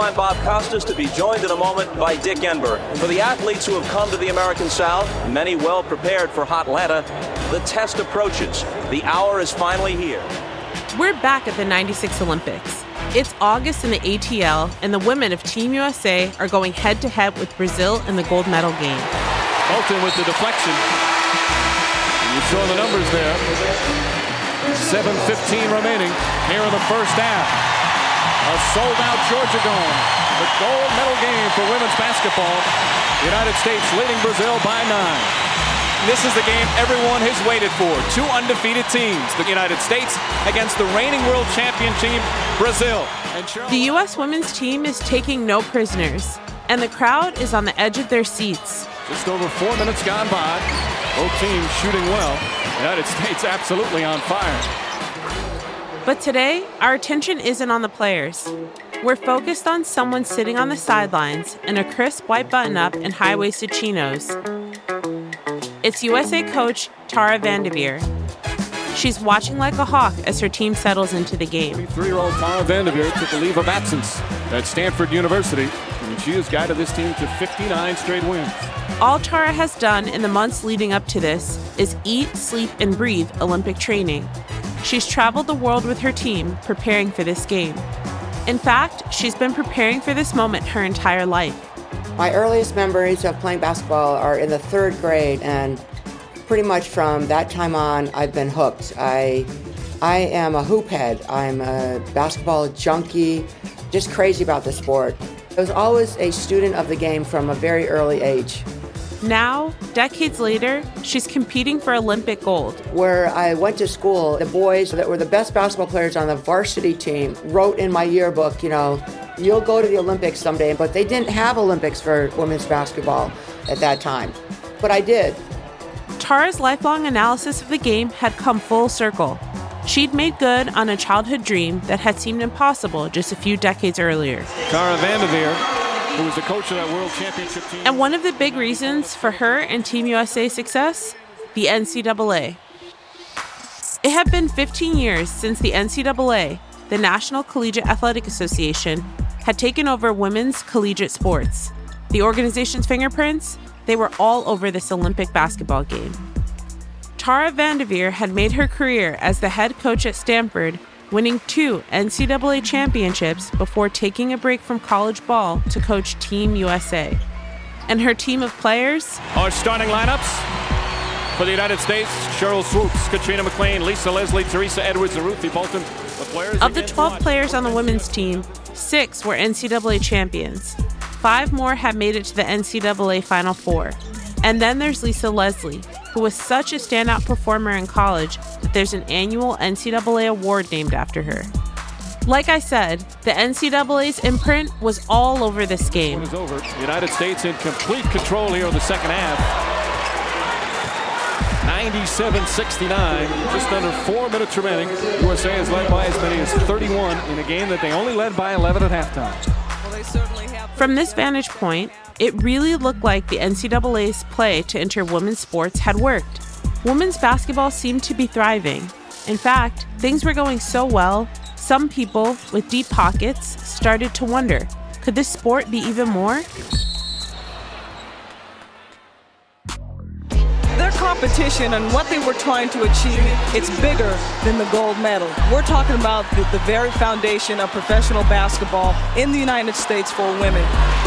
I'm Bob Costas, to be joined in a moment by Dick Enberg. For the athletes who have come to the American South, many well prepared for Hotlanta, the test approaches. The hour is finally here. We're back at the 96 Olympics. It's August in the ATL, and the women of Team USA are going head-to-head with Brazil in the gold medal game. Bolton with the deflection. You saw the numbers there. 7:15 remaining here in the first half. A sold-out Georgia Dome. The gold medal game for women's basketball. The United States leading Brazil by 9. This is the game everyone has waited for. Two undefeated teams. The United States against the reigning world champion team, Brazil. The U.S. women's team is taking no prisoners, and the crowd is on the edge of their seats. Just over 4 minutes gone by. Both teams shooting well. The United States absolutely on fire. But today, our attention isn't on the players. We're focused on someone sitting on the sidelines in a crisp white button-up and high-waisted chinos. It's USA coach Tara Vanderveer. She's watching like a hawk as her team settles into the game. 23-year-old Tara Vanderveer took a leave of absence at Stanford University, and she has guided this team to 59 straight wins. All Tara has done in the months leading up to this is eat, sleep, and breathe Olympic training. She's traveled the world with her team, preparing for this game. In fact, she's been preparing for this moment her entire life. My earliest memories of playing basketball are in the 3rd grade, and pretty much from that time on, I've been hooked. I am a hoop head. I'm a basketball junkie, just crazy about the sport. I was always a student of the game from a very early age. Now, decades later, she's competing for Olympic gold. Where I went to school, the boys that were the best basketball players on the varsity team wrote in my yearbook, you'll go to the Olympics someday, but they didn't have Olympics for women's basketball at that time. But I did. Tara's lifelong analysis of the game had come full circle. She'd made good on a childhood dream that had seemed impossible just a few decades earlier. Tara Vanderveer, who was the coach of that World Championship team. And one of the big reasons for her and Team USA's success, the NCAA. It had been 15 years since the NCAA, the National Collegiate Athletic Association, had taken over women's collegiate sports. The organization's fingerprints, they were all over this Olympic basketball game. Tara Vanderveer had made her career as the head coach at Stanford, winning 2 NCAA championships before taking a break from college ball to coach Team USA. And her team of players? Our starting lineups for the United States: Cheryl Swoops, Katrina McLean, Lisa Leslie, Teresa Edwards, and Ruthie Bolton. Of the 12 players on the women's team, 6 were NCAA champions. 5 more had made it to the NCAA Final Four. And then there's Lisa Leslie, who was such a standout performer in college that there's an annual NCAA award named after her. Like I said, the NCAA's imprint was all over this game. It's over. The United States in complete control here in the second half. 97-69, just under 4 minutes remaining. USA has led by as many as 31 in a game that they only led by 11 at halftime. From this vantage point, it really looked like the NCAA's play to enter women's sports had worked. Women's basketball seemed to be thriving. In fact, things were going so well, some people with deep pockets started to wonder, could this sport be even more? Their competition and what they were trying to achieve, it's bigger than the gold medal. We're talking about the very foundation of professional basketball in the United States for women.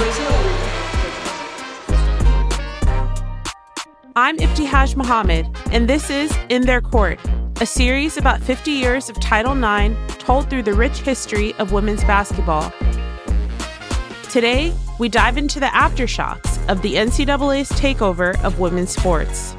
I'm Ibtihaj Muhammad, and this is In Their Court, a series about 50 years of Title IX told through the rich history of women's basketball. Today, we dive into the aftershocks of the NCAA's takeover of women's sports.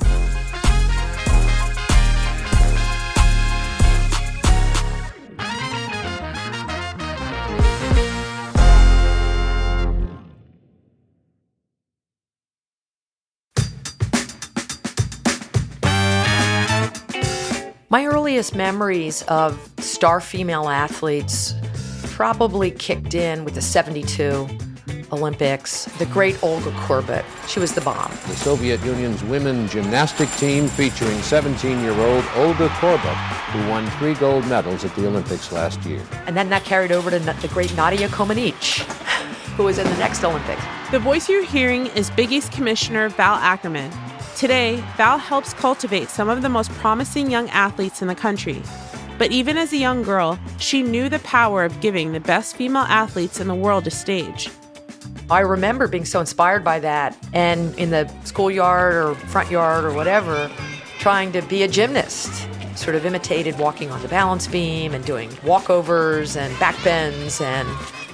My earliest memories of star female athletes probably kicked in with the 72 Olympics, the great Olga Korbut. She was the bomb. The Soviet Union's women gymnastic team featuring 17-year-old Olga Korbut, who won 3 gold medals at the Olympics last year. And then that carried over to the great Nadia Comaneci. who was in the next Olympics. The voice you're hearing is Big East Commissioner Val Ackerman. Today, Val helps cultivate some of the most promising young athletes in the country. But even as a young girl, she knew the power of giving the best female athletes in the world a stage. I remember being so inspired by that, and in the schoolyard or front yard or whatever, trying to be a gymnast. Sort of imitated walking on the balance beam and doing walkovers and back bends. And,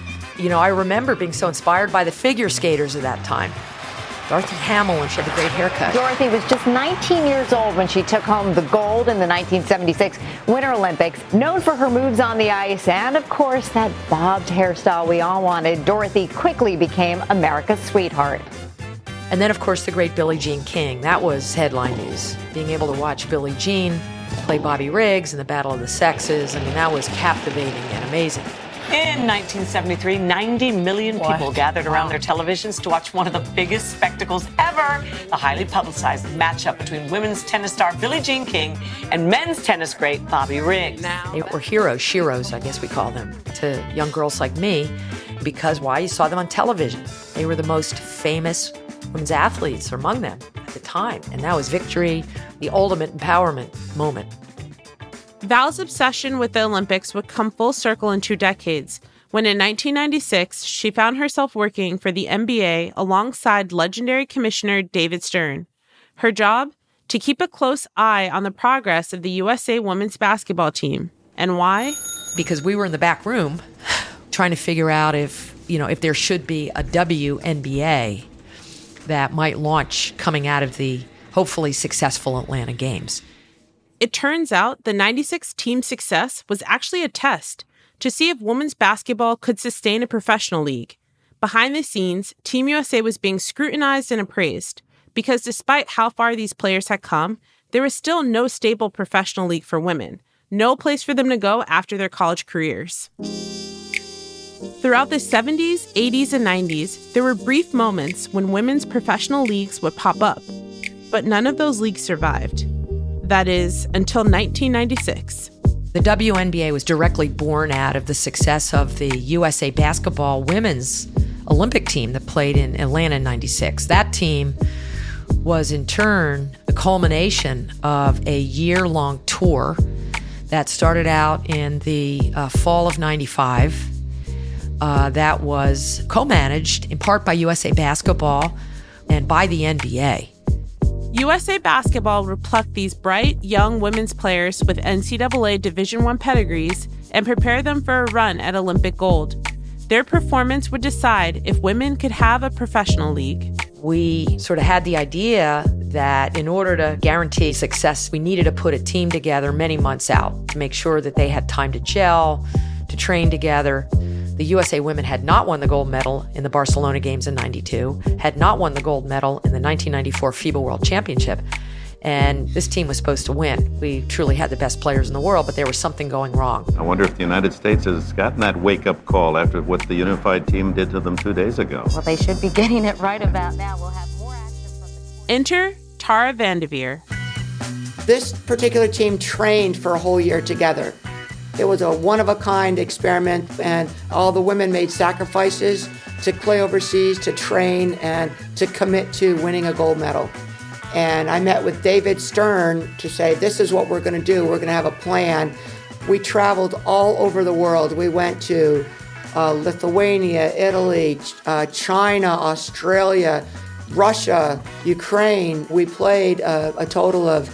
I remember being so inspired by the figure skaters of that time. Dorothy Hamill, and she had the great haircut. Dorothy was just 19 years old when she took home the gold in the 1976 Winter Olympics. Known for her moves on the ice and, of course, that bobbed hairstyle we all wanted, Dorothy quickly became America's sweetheart. And then, of course, the great Billie Jean King. That was headline news. Being able to watch Billie Jean play Bobby Riggs in the Battle of the Sexes, that was captivating and amazing. In 1973, 90 million people gathered around their televisions to watch one of the biggest spectacles ever, the highly publicized matchup between women's tennis star Billie Jean King and men's tennis great Bobby Riggs. They were heroes, sheroes, I guess we call them, to young girls like me, because why? You saw them on television. They were the most famous women's athletes among them at the time, and that was victory, the ultimate empowerment moment. Val's obsession with the Olympics would come full circle in 2 decades, when in 1996, she found herself working for the NBA alongside legendary Commissioner David Stern. Her job? To keep a close eye on the progress of the USA women's basketball team. And why? Because we were in the back room trying to figure out if there should be a WNBA that might launch coming out of the hopefully successful Atlanta Games. It turns out the 96 team success was actually a test to see if women's basketball could sustain a professional league. Behind the scenes, Team USA was being scrutinized and appraised because despite how far these players had come, there was still no stable professional league for women, no place for them to go after their college careers. Throughout the 70s, 80s, and 90s, there were brief moments when women's professional leagues would pop up, but none of those leagues survived. That is, until 1996. The WNBA was directly born out of the success of the USA Basketball women's Olympic team that played in Atlanta in 96. That team was, in turn, the culmination of a year-long tour that started out in the fall of 95. That was co-managed in part by USA Basketball and by the NBA. USA Basketball would pluck these bright, young women's players with NCAA Division I pedigrees and prepare them for a run at Olympic gold. Their performance would decide if women could have a professional league. We sort of had the idea that in order to guarantee success, we needed to put a team together many months out to make sure that they had time to gel, to train together. The USA women had not won the gold medal in the Barcelona Games in 92, had not won the gold medal in the 1994 FIBA World Championship, and this team was supposed to win. We truly had the best players in the world, but there was something going wrong. I wonder if the United States has gotten that wake-up call after what the unified team did to them 2 days ago. Well, they should be getting it right about now. We'll have more action from the... Enter Tara Vanderveer. This particular team trained for a whole year together. It was a one-of-a-kind experiment, and all the women made sacrifices to play overseas, to train, and to commit to winning a gold medal. And I met with David Stern to say, this is what we're going to do. We're going to have a plan. We traveled all over the world. We went to Lithuania, Italy, China, Australia, Russia, Ukraine. We played a total of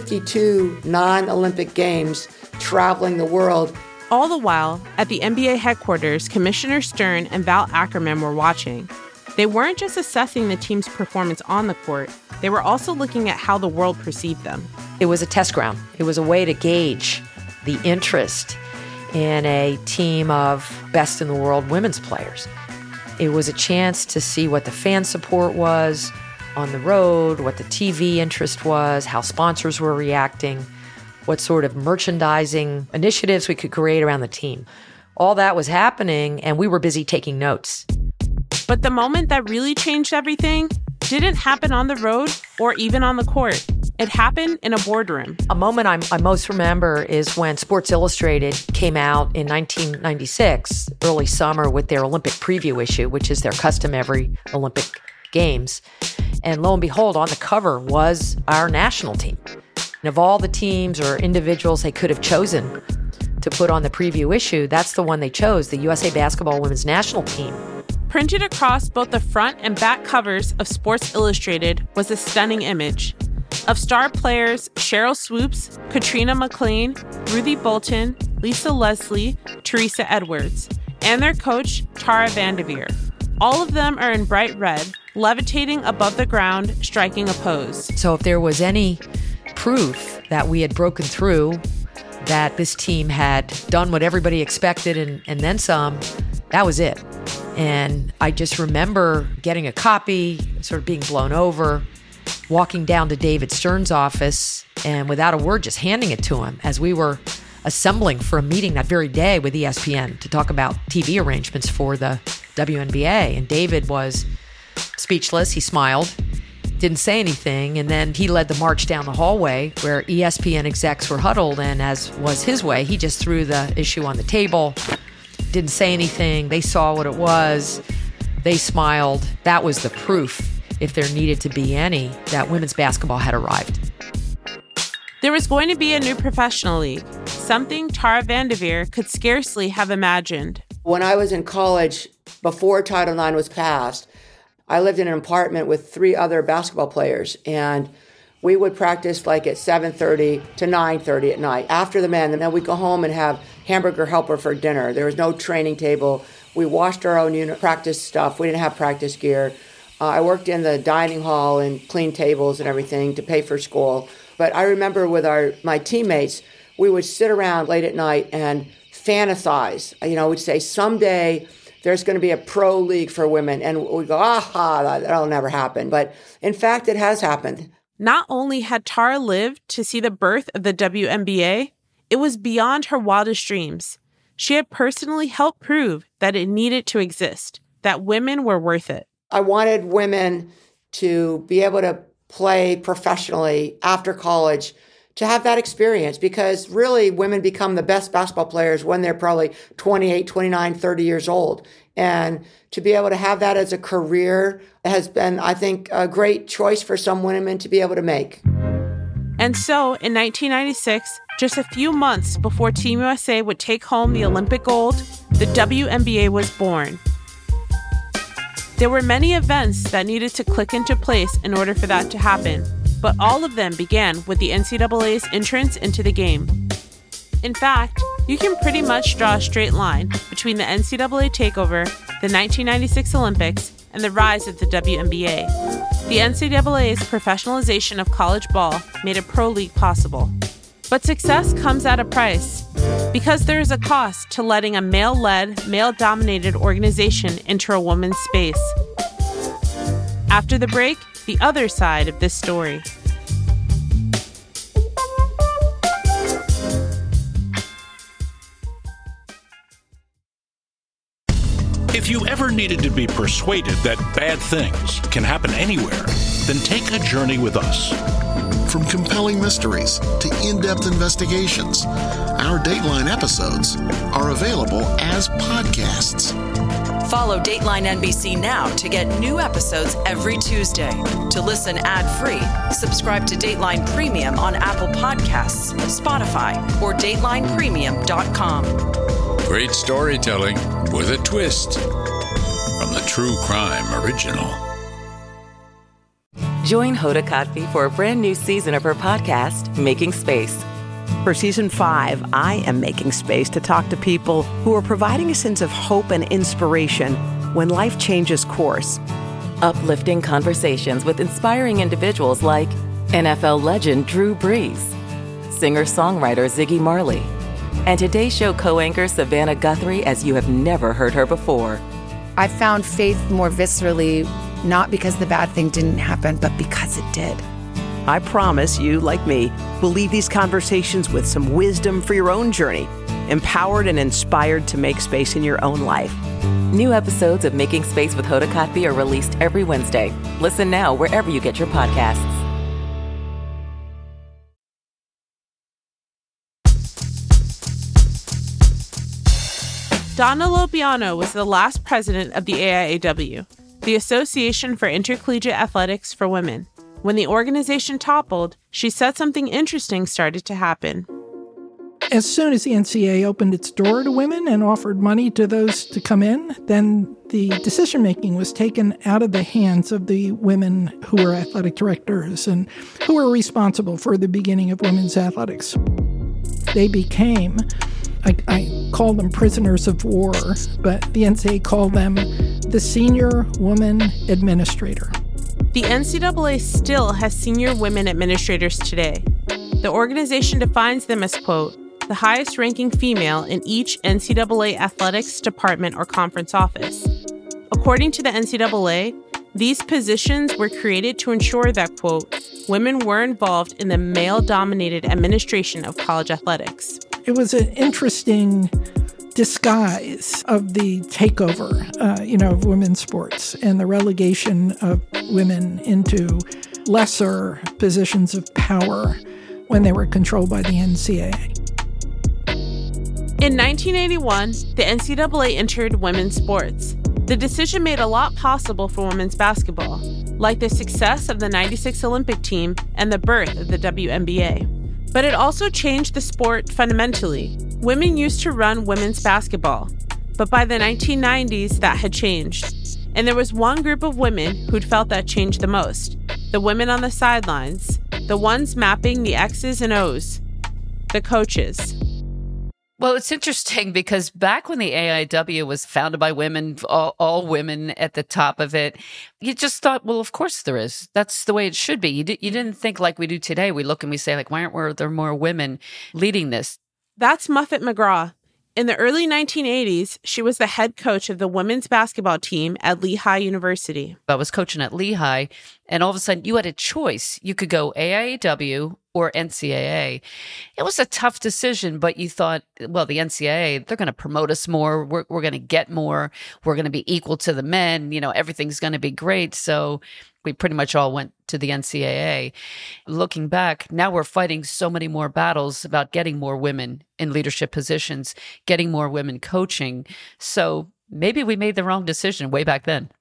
52 non-Olympic games, traveling the world. All the while, at the NBA headquarters, Commissioner Stern and Val Ackerman were watching. They weren't just assessing the team's performance on the court, they were also looking at how the world perceived them. It was a test ground. It was a way to gauge the interest in a team of best-in-the-world women's players. It was a chance to see what the fan support was on the road, what the TV interest was, how sponsors were reacting, what sort of merchandising initiatives we could create around the team. All that was happening, and we were busy taking notes. But the moment that really changed everything didn't happen on the road or even on the court. It happened in a boardroom. A moment I most remember is when Sports Illustrated came out in 1996, early summer, with their Olympic preview issue, which is their custom every Olympic Games. And lo and behold, on the cover was our national team. And of all the teams or individuals they could have chosen to put on the preview issue, that's the one they chose, the USA Basketball Women's National Team. Printed across both the front and back covers of Sports Illustrated was a stunning image of star players Cheryl Swoops, Katrina McLean, Ruthie Bolton, Lisa Leslie, Teresa Edwards, and their coach, Tara Vanderveer. All of them are in bright red, levitating above the ground, striking a pose. So if there was any proof that we had broken through, that this team had done what everybody expected and then some, that was it. And I just remember getting a copy, sort of being blown over, walking down to David Stern's office, and without a word, just handing it to him as we were assembling for a meeting that very day with ESPN to talk about TV arrangements for the WNBA. And David was speechless. He smiled, didn't say anything, and then he led the march down the hallway where ESPN execs were huddled, and as was his way, he just threw the issue on the table, didn't say anything. They saw what it was. They smiled. That was the proof, if there needed to be any, that women's basketball had arrived. There was going to be a new professional league, something Tara Vanderveer could scarcely have imagined. When I was in college, before Title IX was passed, I lived in an apartment with 3 other basketball players, and we would practice like at 7:30 to 9:30 at night after the men. And then we'd go home and have hamburger helper for dinner. There was no training table. We washed our own practice stuff. We didn't have practice gear. I worked in the dining hall and cleaned tables and everything to pay for school. But I remember with my teammates, we would sit around late at night and fantasize. We'd say someday there's going to be a pro league for women. And we'd go, that'll never happen. But in fact, it has happened. Not only had Tara lived to see the birth of the WNBA, it was beyond her wildest dreams. She had personally helped prove that it needed to exist, that women were worth it. I wanted women to be able to play professionally after college, to have that experience, because really women become the best basketball players when they're probably 28, 29, 30 years old. And to be able to have that as a career has been, I think, a great choice for some women to be able to make. And so, in 1996, just a few months before Team USA would take home the Olympic gold, the WNBA was born. There were many events that needed to click into place in order for that to happen, but all of them began with the NCAA's entrance into the game. In fact, you can pretty much draw a straight line between the NCAA takeover, the 1996 Olympics, and the rise of the WNBA. The NCAA's professionalization of college ball made a pro league possible. But success comes at a price, because there is a cost to letting a male-led, male-dominated organization enter a woman's space. After the break, the other side of this story. If you ever needed to be persuaded that bad things can happen anywhere, then take a journey with us. From compelling mysteries to in-depth investigations, our Dateline episodes are available as podcasts. Follow Dateline NBC now to get new episodes every Tuesday. To listen ad-free, subscribe to Dateline Premium on Apple Podcasts, Spotify, or DatelinePremium.com. Great storytelling with a twist from the True Crime Original. Join Hoda Kotb for a brand new season of her podcast, Making Space. For Season 5, I am making space to talk to people who are providing a sense of hope and inspiration when life changes course. Uplifting conversations with inspiring individuals like NFL legend Drew Brees, singer-songwriter Ziggy Marley, and Today Show co-anchor Savannah Guthrie as you have never heard her before. I found faith more viscerally, not because the bad thing didn't happen, but because it did. I promise you, like me, will leave these conversations with some wisdom for your own journey, empowered and inspired to make space in your own life. New episodes of Making Space with Hoda Kotb are released every Wednesday. Listen now wherever you get your podcasts. Donna Lopiano was the last president of the AIAW, the Association for Intercollegiate Athletics for Women. When the organization toppled, she said something interesting started to happen. As soon as the NCAA opened its door to women and offered money to those to come in, then the decision-making was taken out of the hands of the women who were athletic directors and who were responsible for the beginning of women's athletics. They became, I call them prisoners of war, but the NCAA called them the Senior Woman Administrator. The NCAA still has senior women administrators today. The organization defines them as, quote, the highest-ranking female in each NCAA athletics department or conference office. According to the NCAA, these positions were created to ensure that, quote, women were involved in the male-dominated administration of college athletics. It was an interesting disguise of the takeover, of women's sports and the relegation of women into lesser positions of power when they were controlled by the NCAA. In 1981, the NCAA entered women's sports. The decision made a lot possible for women's basketball, like the success of the '96 Olympic team and the birth of the WNBA. But it also changed the sport fundamentally. Women used to run women's basketball, but by the 1990s, that had changed. And there was one group of women who'd felt that changed the most: the women on the sidelines, the ones mapping the X's and O's, the coaches. Well, it's interesting because back when the AIW was founded by women, all women at the top of it, you just thought, well, of course there is. That's the way it should be. You didn't think like we do today. We look and we say, like, why aren't there more women leading this? That's Muffet McGraw. In the early 1980s, she was the head coach of the women's basketball team at Lehigh University. I was coaching at Lehigh, and all of a sudden you had a choice. You could go AIAW or NCAA. It was a tough decision, but you thought, well, the NCAA, they're going to promote us more. We're going to get more. We're going to be equal to the men. Everything's going to be great. So we pretty much all went to the NCAA. Looking back, now we're fighting so many more battles about getting more women in leadership positions, getting more women coaching. So maybe we made the wrong decision way back then.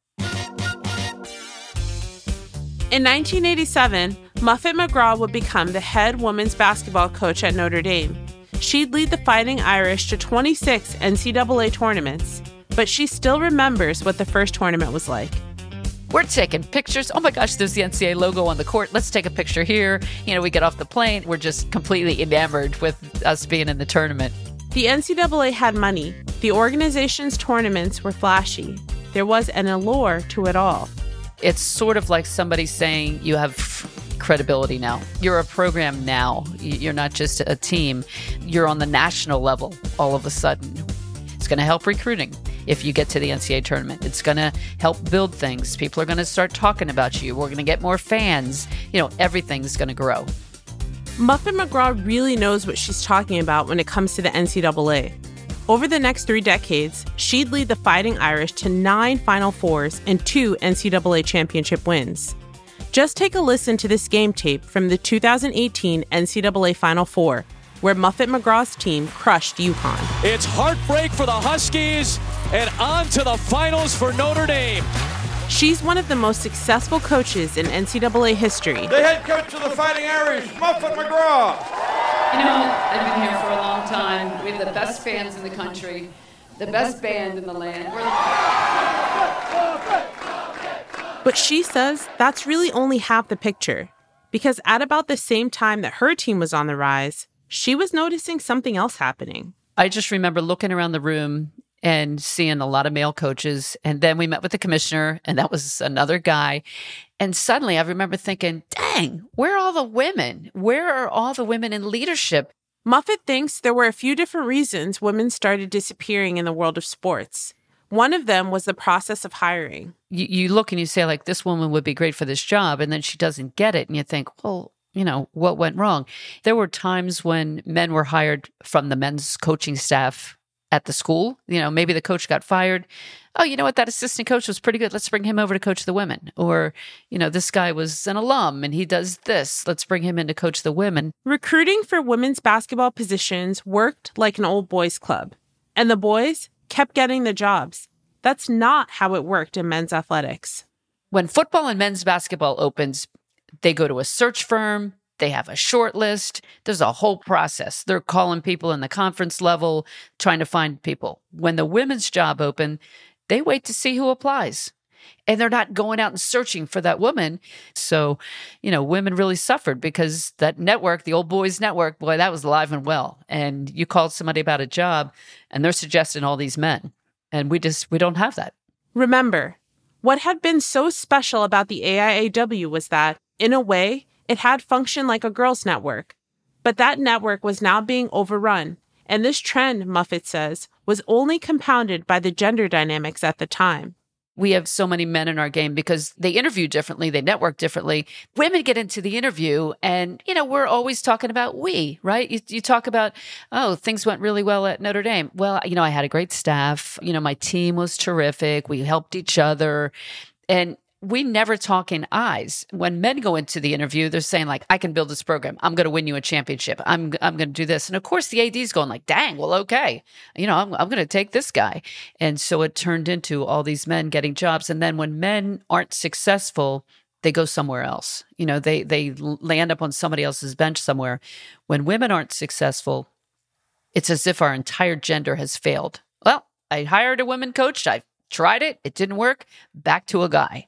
In 1987, Muffet McGraw would become the head women's basketball coach at Notre Dame. She'd lead the Fighting Irish to 26 NCAA tournaments, but she still remembers what the first tournament was like. We're taking pictures. Oh my gosh, there's the NCAA logo on the court. Let's take a picture here. We get off the plane. We're just completely enamored with us being in the tournament. The NCAA had money. The organization's tournaments were flashy. There was an allure to it all. It's sort of like somebody saying you have credibility now. You're a program now. You're not just a team. You're on the national level all of a sudden. It's going to help recruiting if you get to the NCAA tournament. It's going to help build things. People are going to start talking about you. We're going to get more fans. Everything's going to grow. Muffet McGraw really knows what she's talking about when it comes to the NCAA. Over the next 3 decades, she'd lead the Fighting Irish to 9 Final Fours and 2 NCAA championship wins. Just take a listen to this game tape from the 2018 NCAA Final Four, where Muffet McGraw's team crushed UConn. It's heartbreak for the Huskies and on to the finals for Notre Dame. She's one of the most successful coaches in NCAA history. The head coach of the Fighting Irish, Muffet McGraw. I've been here for a long time. We have the best fans in the country, the best band in the land. But she says that's really only half the picture, because at about the same time that her team was on the rise, she was noticing something else happening. I just remember looking around the room and seeing a lot of male coaches. And then we met with the commissioner, and that was another guy. And suddenly I remember thinking, dang, where are all the women? Where are all the women in leadership? Muffet thinks there were a few different reasons women started disappearing in the world of sports. One of them was the process of hiring. You look and you say, like, this woman would be great for this job, and then she doesn't get it. And you think, well, what went wrong? There were times when men were hired from the men's coaching staff at the school. Maybe the coach got fired. Oh, you know what? That assistant coach was pretty good. Let's bring him over to coach the women. Or, this guy was an alum and he does this. Let's bring him in to coach the women. Recruiting for women's basketball positions worked like an old boys club. And the boys, kept getting the jobs. That's not how it worked in men's athletics. When football and men's basketball opens, they go to a search firm. They have a short list. There's a whole process. They're calling people in the conference level, trying to find people. When the women's job open, they wait to see who applies. And they're not going out and searching for that woman. So, women really suffered because that network, the old boys network, boy, that was alive and well. And you called somebody about a job and they're suggesting all these men. And we don't have that. Remember, what had been so special about the AIAW was that, in a way, it had functioned like a girls' network. But that network was now being overrun. And this trend, Muffet says, was only compounded by the gender dynamics at the time. We have so many men in our game because they interview differently, they network differently. Women get into the interview and, we're always talking about we, right? You talk about, things went really well at Notre Dame. Well, I had a great staff. My team was terrific. We helped each other. And we never talk in I's. When men go into the interview, they're saying like, I can build this program. I'm going to win you a championship. I'm going to do this. And of course the AD's going like, dang, well, okay. I'm going to take this guy. And so it turned into all these men getting jobs. And then when men aren't successful, they go somewhere else. They land up on somebody else's bench somewhere. When women aren't successful, it's as if our entire gender has failed. Well, I hired a women coach. I tried it. It didn't work. Back to a guy.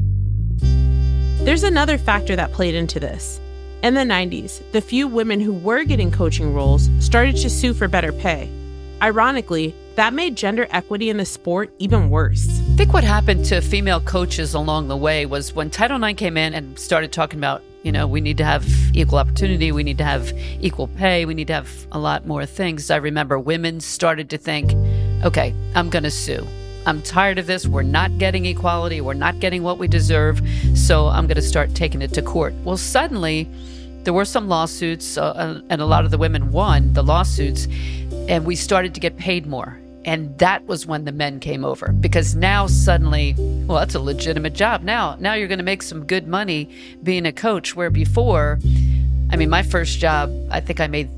There's another factor that played into this. In the 90s, the few women who were getting coaching roles started to sue for better pay. Ironically, that made gender equity in the sport even worse. I think what happened to female coaches along the way was when Title IX came in and started talking about, we need to have equal opportunity, we need to have equal pay, we need to have a lot more things. I remember women started to think, okay, I'm going to sue. I'm tired of this. We're not getting equality. We're not getting what we deserve. So I'm going to start taking it to court. Well, suddenly there were some lawsuits and a lot of the women won the lawsuits and we started to get paid more. And that was when the men came over because now suddenly, well, that's a legitimate job. Now you're going to make some good money being a coach where before, my first job, I think I made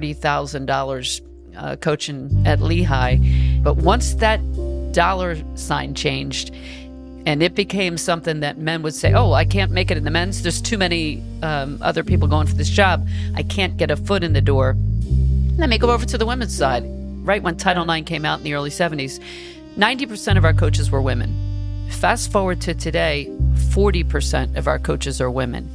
$30,000 coaching at Lehigh. But once that dollar sign changed and it became something that men would say, I can't make it in the men's. There's too many other people going for this job. I can't get a foot in the door. And then they go over to the women's side. Right when Title IX came out in the early 70s, 90% of our coaches were women. Fast forward to today, 40% of our coaches are women.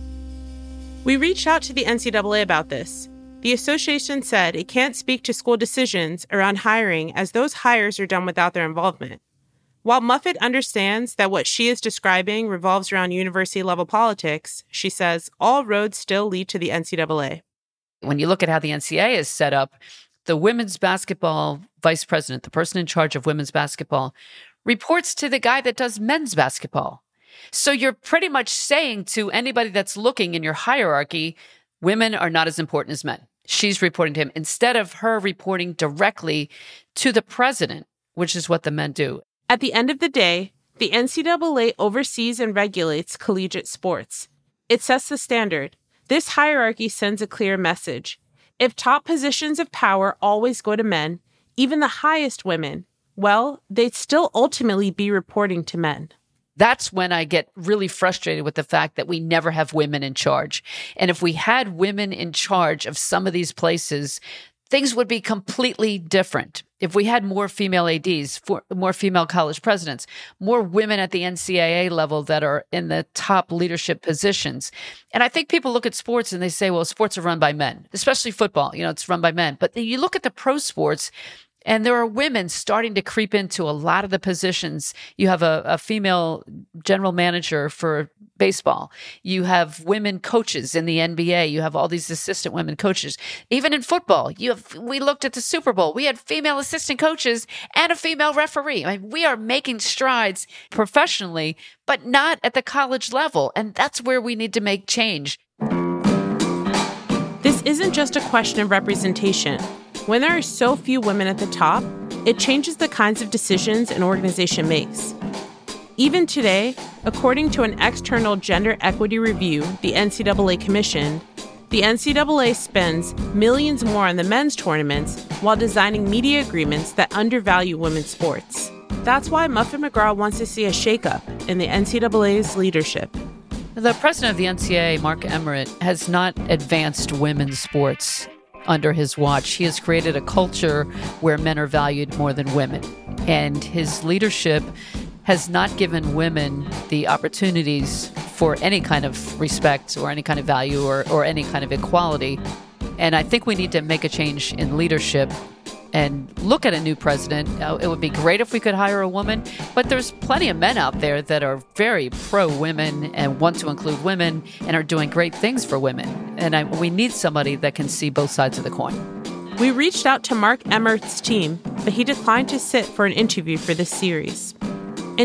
We reached out to the NCAA about this. The association said it can't speak to school decisions around hiring as those hires are done without their involvement. While Muffet understands that what she is describing revolves around university-level politics, she says all roads still lead to the NCAA. When you look at how the NCAA is set up, the women's basketball vice president, the person in charge of women's basketball, reports to the guy that does men's basketball. So you're pretty much saying to anybody that's looking in your hierarchy, women are not as important as men. She's reporting to him instead of her reporting directly to the president, which is what the men do. At the end of the day, the NCAA oversees and regulates collegiate sports. It sets the standard. This hierarchy sends a clear message. If top positions of power always go to men, even the highest women, well, they'd still ultimately be reporting to men. That's when I get really frustrated with the fact that we never have women in charge. And if we had women in charge of some of these places, things would be completely different. If we had more female ADs, more female college presidents, more women at the NCAA level that are in the top leadership positions. And I think people look at sports and they say, well, sports are run by men, especially football. It's run by men. But you look at the pro sports, and there are women starting to creep into a lot of the positions. You have a female general manager for baseball. You have women coaches in the NBA. You have all these assistant women coaches. Even in football, we looked at the Super Bowl. We had female assistant coaches and a female referee. We are making strides professionally, but not at the college level. And that's where we need to make change. This isn't just a question of representation. When there are so few women at the top, it changes the kinds of decisions an organization makes. Even today, according to an external gender equity review the NCAA commissioned, The NCAA spends millions more on the men's tournaments while designing media agreements that undervalue women's sports. That's why Muffet McGraw wants to see a shakeup in the NCAA's leadership. The president of the NCAA, Mark Emmert, has not advanced women's sports under his watch. He has created a culture where men are valued more than women. And his leadership has not given women the opportunities for any kind of respect or any kind of value or any kind of equality. And I think we need to make a change in leadership and look at a new president. It would be great if we could hire a woman, but there's plenty of men out there that are very pro-women and want to include women and are doing great things for women. And we need somebody that can see both sides of the coin. We reached out to Mark Emmert's team, but he declined to sit for an interview for this series. In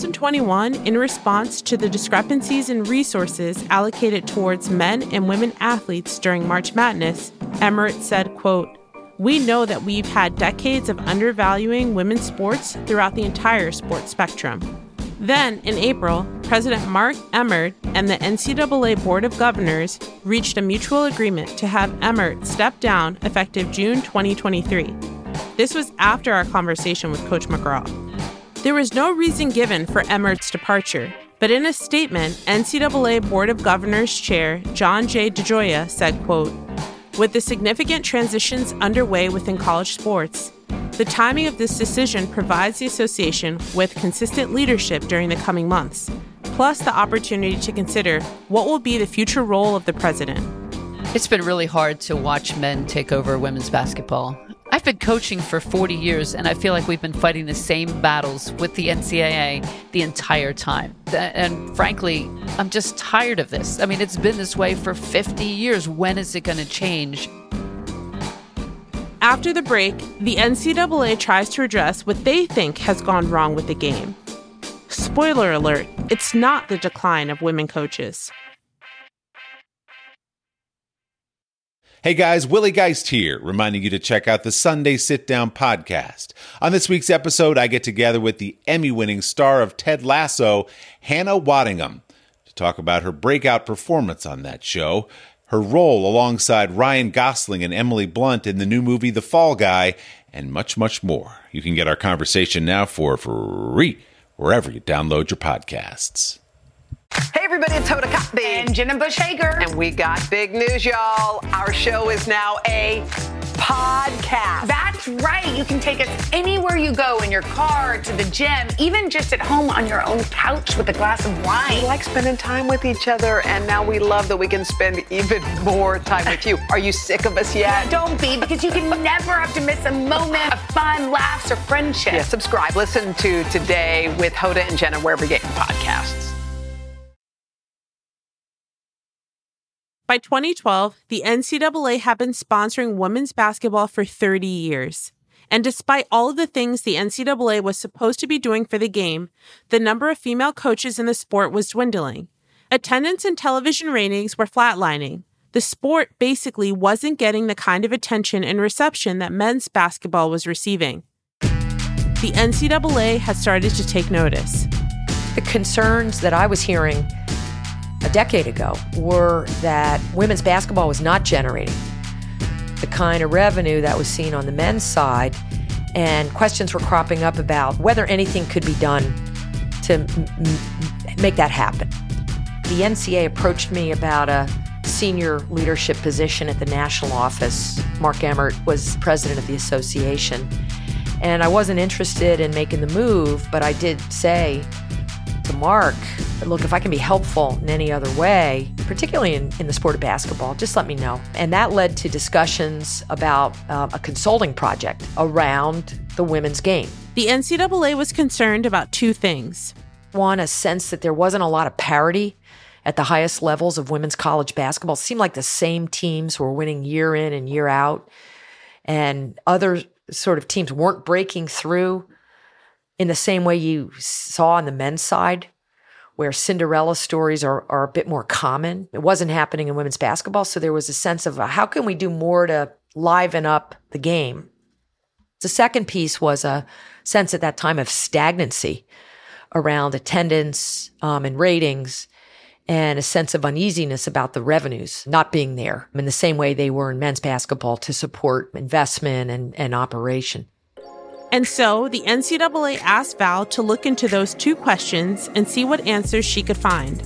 2021, in response to the discrepancies in resources allocated towards men and women athletes during March Madness, Emmert said, quote, "We know that we've had decades of undervaluing women's sports throughout the entire sports spectrum." Then, in April, President Mark Emmert and the NCAA Board of Governors reached a mutual agreement to have Emmert step down effective June 2023. This was after our conversation with Coach McGraw. There was no reason given for Emmert's departure, but in a statement, NCAA Board of Governors Chair John J. DeGioia said, quote, "With the significant transitions underway within college sports, the timing of this decision provides the association with consistent leadership during the coming months, plus the opportunity to consider what will be the future role of the president." It's been really hard to watch men take over women's basketball. I've been coaching for 40 years, and I feel like we've been fighting the same battles with the NCAA the entire time. And frankly, I'm just tired of this. I mean, it's been this way for 50 years. When is it going to change? After the break, the NCAA tries to address what they think has gone wrong with the game. Spoiler alert, it's not the decline of women coaches. Hey guys, Willie Geist here, reminding you to check out the Sunday Sit Down podcast. On this week's episode, I get together with the Emmy-winning star of Ted Lasso, Hannah Waddingham, to talk about her breakout performance on that show, her role alongside Ryan Gosling and Emily Blunt in the new movie The Fall Guy, and much, much more. You can get our conversation now for free wherever you download your podcasts. Hey everybody, it's Hoda Kotb and Jenna Bush Hager, and we got big news, y'all. Our show is now a podcast. That's right. You can take us anywhere you go, in your car, to the gym, even just at home on your own couch with a glass of wine. We like spending time with each other, and now we love that we can spend even more time with you. Are you sick of us yet? Yeah, don't be, because you can never have to miss a moment of fun, laughs, or friendship. Yeah, subscribe. Listen to Today with Hoda and Jenna wherever you get your podcasts. By 2012, the NCAA had been sponsoring women's basketball for 30 years. And despite all of the things the NCAA was supposed to be doing for the game, the number of female coaches in the sport was dwindling. Attendance and television ratings were flatlining. The sport basically wasn't getting the kind of attention and reception that men's basketball was receiving. The NCAA had started to take notice. The concerns that I was hearing a decade ago were that women's basketball was not generating the kind of revenue that was seen on the men's side, and questions were cropping up about whether anything could be done to make that happen. The NCAA approached me about a senior leadership position at the national office. Mark Emmert was president of the association, and I wasn't interested in making the move, but I did say to Mark, look, if I can be helpful in any other way, particularly in the sport of basketball, just let me know. And that led to discussions about a consulting project around the women's game. The NCAA was concerned about two things. One, a sense that there wasn't a lot of parity at the highest levels of women's college basketball. It seemed like the same teams were winning year in and year out, and other sort of teams weren't breaking through in the same way you saw on the men's side, where Cinderella stories are a bit more common. It wasn't happening in women's basketball, so there was a sense of how can we do more to liven up the game? The second piece was a sense at that time of stagnancy around attendance and ratings, and a sense of uneasiness about the revenues not being there in the same way they were in men's basketball to support investment and operation. And so the NCAA asked Val to look into those two questions and see what answers she could find.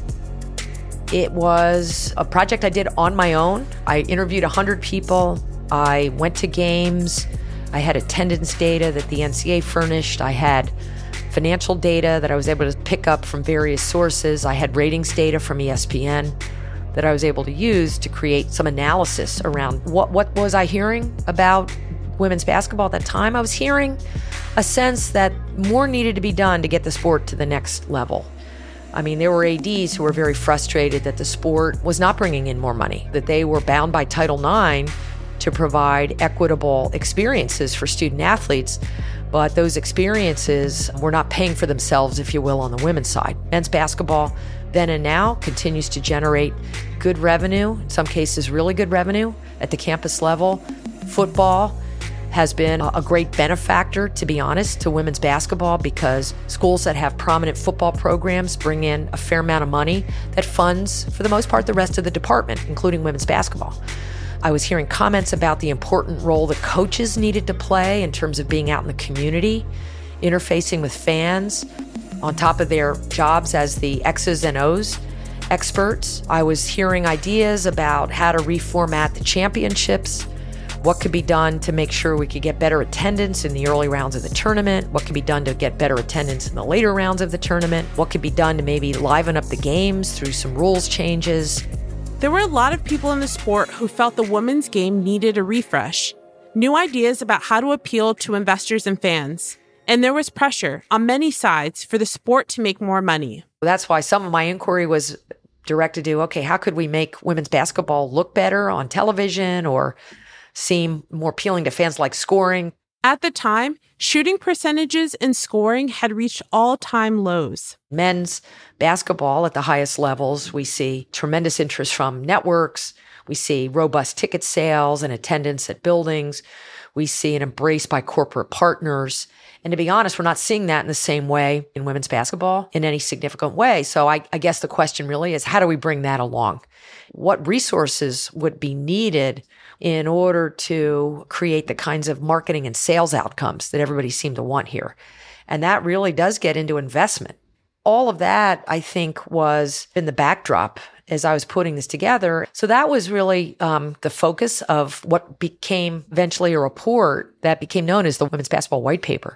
It was a project I did on my own. I interviewed 100 people. I went to games. I had attendance data that the NCAA furnished. I had financial data that I was able to pick up from various sources. I had ratings data from ESPN that I was able to use to create some analysis around what was I hearing about women's basketball at that time. I was hearing a sense that more needed to be done to get the sport to the next level. I mean, there were ADs who were very frustrated that the sport was not bringing in more money, that they were bound by Title IX to provide equitable experiences for student athletes, but those experiences were not paying for themselves, if you will, on the women's side. Men's basketball, then and now, continues to generate good revenue, in some cases really good revenue at the campus level. Football has been a great benefactor, to be honest, to women's basketball because schools that have prominent football programs bring in a fair amount of money that funds, for the most part, the rest of the department, including women's basketball. I was hearing comments about the important role that coaches needed to play in terms of being out in the community, interfacing with fans, on top of their jobs as the X's and O's experts. I was hearing ideas about how to reformat the championships, what could be done to make sure we could get better attendance in the early rounds of the tournament, what could be done to get better attendance in the later rounds of the tournament, what could be done to maybe liven up the games through some rules changes. There were a lot of people in the sport who felt the women's game needed a refresh, new ideas about how to appeal to investors and fans. And there was pressure on many sides for the sport to make more money. That's why some of my inquiry was directed to, okay, how could we make women's basketball look better on television or seem more appealing to fans, like scoring? At the time, shooting percentages and scoring had reached all-time lows. Men's basketball at the highest levels, we see tremendous interest from networks. We see robust ticket sales and attendance at buildings. We see an embrace by corporate partners. And to be honest, we're not seeing that in the same way in women's basketball in any significant way. So I guess the question really is, how do we bring that along? What resources would be needed in order to create the kinds of marketing and sales outcomes that everybody seemed to want here? And that really does get into investment. All of that, I think, was in the backdrop as I was putting this together. So that was really the focus of what became eventually a report that became known as the Women's Basketball White Paper.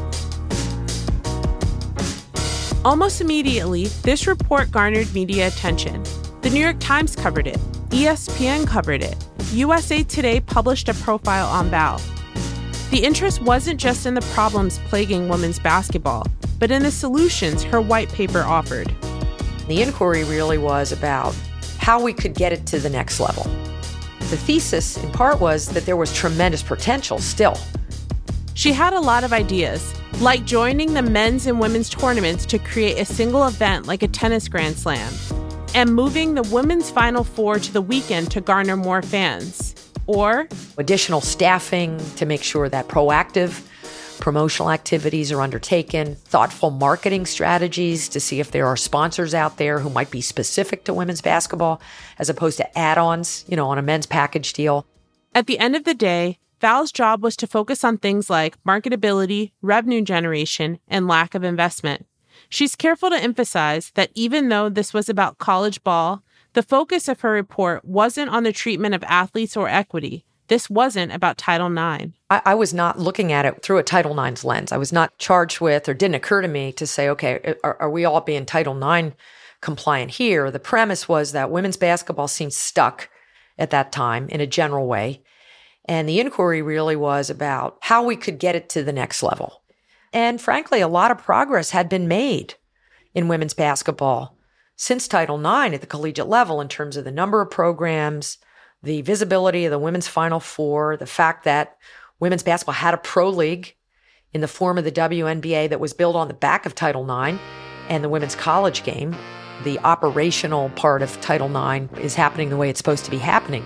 Almost immediately, this report garnered media attention. The New York Times covered it. ESPN covered it. USA Today published a profile on Val. The interest wasn't just in the problems plaguing women's basketball, but in the solutions her white paper offered. The inquiry really was about how we could get it to the next level. The thesis, in part, was that there was tremendous potential still. She had a lot of ideas, like joining the men's and women's tournaments to create a single event like a tennis Grand Slam, and moving the women's Final Four to the weekend to garner more fans. Or additional staffing to make sure that proactive promotional activities are undertaken, thoughtful marketing strategies to see if there are sponsors out there who might be specific to women's basketball as opposed to add-ons, on a men's package deal. At the end of the day, Val's job was to focus on things like marketability, revenue generation, and lack of investment. She's careful to emphasize that even though this was about college ball, the focus of her report wasn't on the treatment of athletes or equity. This wasn't about Title IX. I was not looking at it through a Title IX lens. I was not charged with, or didn't occur to me to say, okay, are we all being Title IX compliant here? The premise was that women's basketball seemed stuck at that time in a general way. And the inquiry really was about how we could get it to the next level. And frankly, a lot of progress had been made in women's basketball since Title IX at the collegiate level in terms of the number of programs, the visibility of the women's Final Four, the fact that women's basketball had a pro league in the form of the WNBA that was built on the back of Title IX, and the women's college game. The operational part of Title IX is happening the way it's supposed to be happening.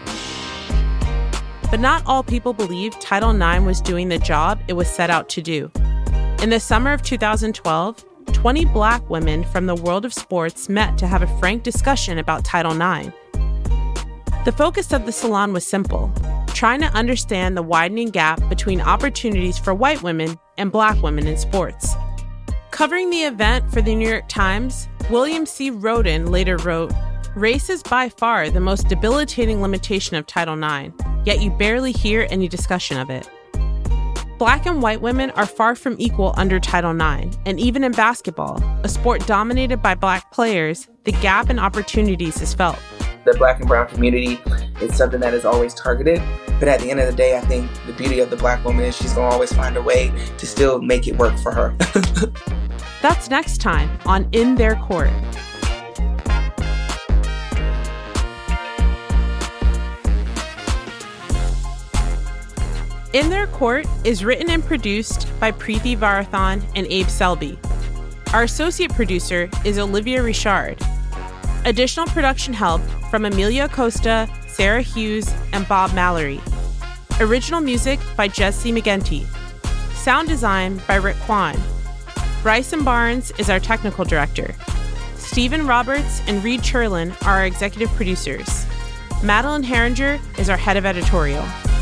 But not all people believed Title IX was doing the job it was set out to do. In the summer of 2012, 20 Black women from the world of sports met to have a frank discussion about Title IX. The focus of the salon was simple, trying to understand the widening gap between opportunities for white women and Black women in sports. Covering the event for the New York Times, William C. Rhoden later wrote, "Race is by far the most debilitating limitation of Title IX, yet you barely hear any discussion of it." Black and white women are far from equal under Title IX, and even in basketball, a sport dominated by Black players, the gap in opportunities is felt. The Black and brown community is something that is always targeted, but at the end of the day, I think the beauty of the Black woman is she's going to always find a way to still make it work for her. That's next time on In Their Court. In Their Court is written and produced by Preeti Varathan and Abe Selby. Our associate producer is Olivia Richard. Additional production help from Amelia Costa, Sarah Hughes, and Bob Mallory. Original music by Jesse McGinty. Sound design by Rick Kwan. Bryson Barnes is our technical director. Stephen Roberts and Reed Cherlin are our executive producers. Madeline Herringer is our head of editorial.